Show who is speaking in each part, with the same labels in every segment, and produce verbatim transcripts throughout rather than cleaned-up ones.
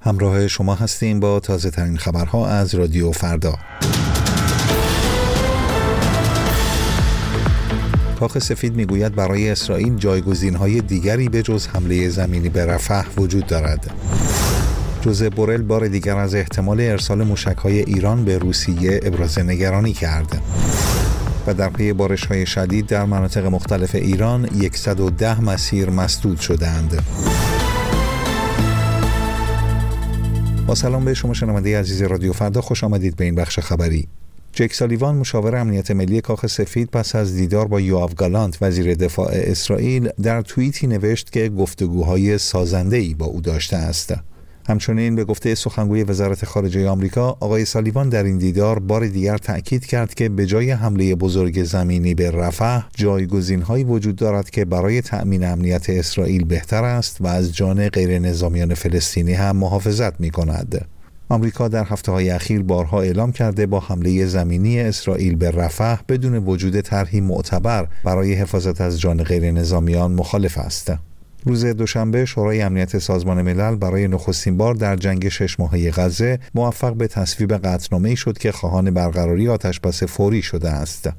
Speaker 1: همراه شما هستیم با تازه ترین خبرها از رادیو فردا. کاخ سفید میگوید برای اسرائیل جایگزین‌های دیگری به جز حمله زمینی به رفح وجود دارد. جوزپ بورل بار دیگر از احتمال ارسال موشک‌های ایران به روسیه ابراز نگرانی کرد. و در پی بارش‌های شدید در مناطق مختلف ایران صد و ده مسیر مسدود شدند. با سلام به شما شنونده عزیز رادیو فردا، خوش آمدید به این بخش خبری. جک سالیوان مشاور امنیت ملی کاخ سفید پس از دیدار با یوآف گالانت وزیر دفاع اسرائیل در توییتی نوشت که گفتگوهای سازنده‌ای با او داشته است. همچنین به گفته سخنگوی وزارت خارجه آمریکا، آقای سالیوان در این دیدار بار دیگر تأکید کرد که به جای حمله بزرگ زمینی به رفح، جایگزین‌هایی وجود دارد که برای تأمین امنیت اسرائیل بهتر است و از جان غیر نظامیان فلسطینی هم محافظت می‌کند. آمریکا در هفته‌های اخیر بارها اعلام کرده با حمله زمینی اسرائیل به رفح بدون وجود طرحی معتبر برای حفاظت از جان غیر نظامیان مخالف است. روز دوشنبه شورای امنیت سازمان ملل برای نخستین بار در جنگ شش ماهه غزه موفق به تصویب قطعنامه‌ای شد که خواهان برقراری آتشبس فوری شده است.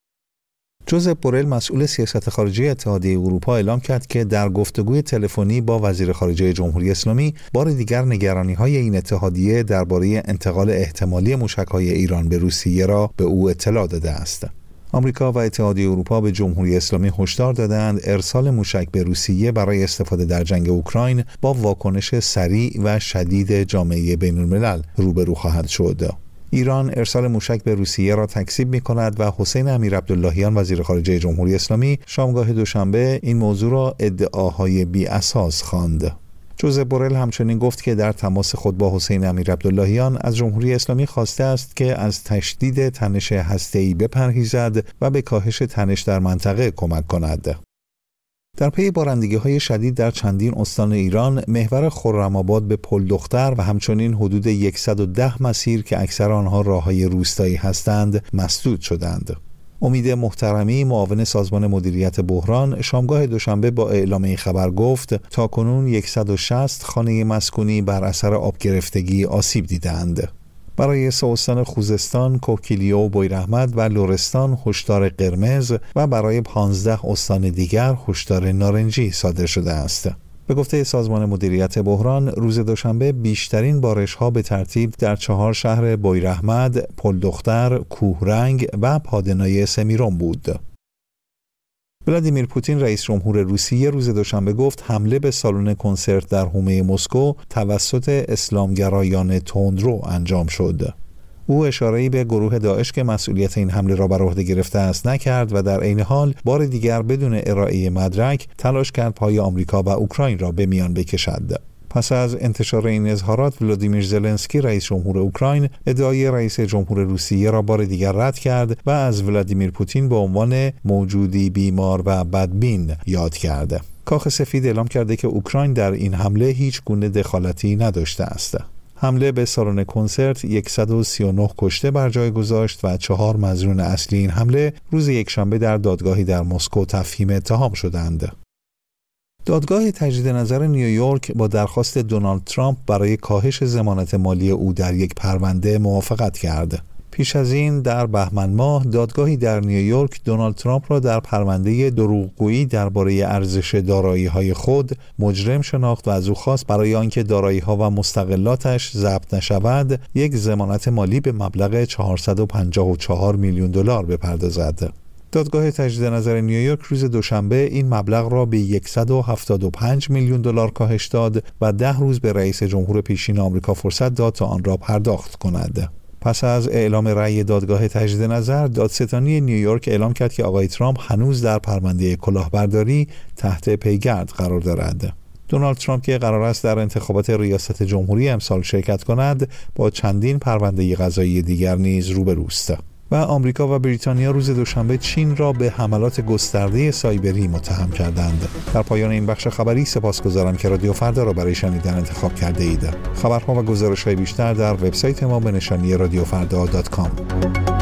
Speaker 1: جوزپ بورل مسئول سیاست خارجی اتحادیه اروپا اعلام کرد که در گفتگوی تلفنی با وزیر خارجه جمهوری اسلامی بار دیگر نگرانی‌های این اتحادیه درباره انتقال احتمالی موشک‌های ایران به روسیه را به او اطلاع داده است. آمریکا و اتحادیه اروپا به جمهوری اسلامی هشدار دادند ارسال موشک به روسیه برای استفاده در جنگ اوکراین با واکنش سریع و شدید جامعه بین‌الملل روبرو خواهد شد. ایران ارسال موشک به روسیه را تکذیب می‌کند و حسین امیرعبداللهیان وزیر خارجه جمهوری اسلامی شامگاه دوشنبه این موضوع را ادعاهای بی اساس خواند. جوزپ بورل همچنین گفت که در تماس خود با حسین امیرعبداللهیان از جمهوری اسلامی خواسته است که از تشدید تنش هسته‌ای بپرهیزد و به کاهش تنش در منطقه کمک کند. در پی بارندگی‌های شدید در چندین استان ایران، محور خرم‌آباد به پل دختر و همچنین حدود صد و ده مسیر که اکثر آنها راه‌های روستایی هستند، مسدود شدند. امید محترمی معاون سازمان مدیریت بحران شامگاه دوشنبه با اعلام این خبر گفت تاکنون صد و شصت خانه مسکونی بر اثر آب گرفتگی آسیب دیدند. برای سه استان خوزستان، کوکیلیو و بویراحمد و لرستان هشدار قرمز و برای پانزده استان دیگر هشدار نارنجی صادر شده است. به گفته سازمان مدیریت بحران، روز دوشنبه بیشترین بارش‌ها به ترتیب در چهار شهر بویراحمد، پل دختر، کوهرنگ و پادنای سمیرون بود. ولادیمیر پوتین رئیس جمهور روسیه روز دوشنبه گفت حمله به سالن کنسرت در حومه مسکو توسط اسلامگرایان تندرو انجام شد. او اشاره‌ای به گروه داعش که مسئولیت این حمله را بر عهده گرفته است نکرد و در عین حال بار دیگر بدون ارائه مدرک تلاش کرد پای آمریکا و اوکراین را به میان بکشد. پس از انتشار این اظهارات، ولادیمیر زلنسکی رئیس جمهور اوکراین ادعای رئیس جمهور روسیه را بار دیگر رد کرد و از ولادیمیر پوتین به عنوان موجودی بیمار و بدبین یاد کرد. کاخ سفید اعلام کرده که اوکراین در این حمله هیچ گونه دخالتی نداشته است. حمله به سالن کنسرت صد و سی و نه کشته بر جای گذاشت و چهار مظنون اصلی این حمله روز یکشنبه در دادگاهی در مسکو تفهیم اتهام شدند. دادگاه تجدید نظر نیویورک با درخواست دونالد ترامپ برای کاهش ضمانت مالی او در یک پرونده موافقت کرد. پیش از این در بهمن ماه دادگاهی در نیویورک دونالد ترامپ را در پرونده دروغگویی درباره ارزش دارایی‌های خود مجرم شناخت و از او خواست برای آنکه دارایی‌ها و مستقلاتش ضبط نشود یک ضمانت مالی به مبلغ چهارصد و پنجاه و چهار میلیون دلار بپردازد. دادگاه تجدید نظر نیویورک روز دوشنبه این مبلغ را به صد و هفتاد و پنج میلیون دلار کاهش داد و ده روز به رئیس جمهور پیشین آمریکا فرصت داد تا آن را پرداخت کند. پس از اعلام رأی دادگاه تجدید نظر، دادستانی نیویورک اعلام کرد که آقای ترامپ هنوز در پرونده کلاهبرداری تحت پیگرد قرار دارد. دونالد ترامپ که قرار است در انتخابات ریاست جمهوری امسال شرکت کند، با چندین پرونده قضایی دیگر نیز روبروست. و آمریکا و بریتانیا روز دوشنبه چین را به حملات گسترده سایبری متهم کردند. در پایان این بخش خبری سپاسگزارم که رادیو فردا را برای شنیدن انتخاب کرده اید. خبرها و گزارش‌های بیشتر در وبسایت ما به نشانی رادیو فردا دات کام.